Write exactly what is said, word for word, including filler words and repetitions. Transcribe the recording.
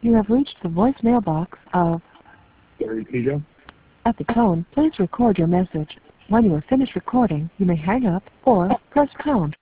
You have reached the voicemail box of Gary Pijo. At the tone, please record your message. When you are finished recording, you may hang up or press pound.